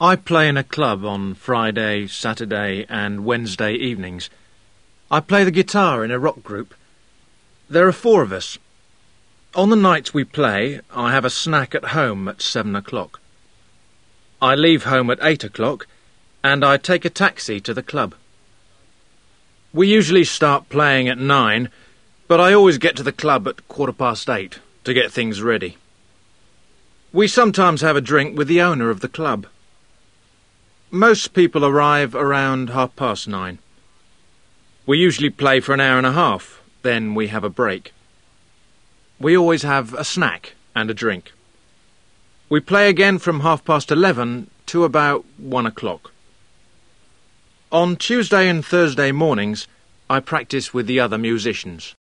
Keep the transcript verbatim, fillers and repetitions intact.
I play in a club on Friday, Saturday and Wednesday evenings. I play the guitar in a rock group. There are four of us. On the nights we play, I have a snack at home at seven o'clock. I leave home at eight o'clock and I take a taxi to the club. We usually start playing at nine, but I always get to the club at quarter past eight to get things ready. We sometimes have a drink with the owner of the club. Most people arrive around half past nine. We usually play for an hour and a half, then we have a break. We always have a snack and a drink. We play again from half past eleven to about one o'clock. On Tuesday and Thursday mornings, I practice with the other musicians.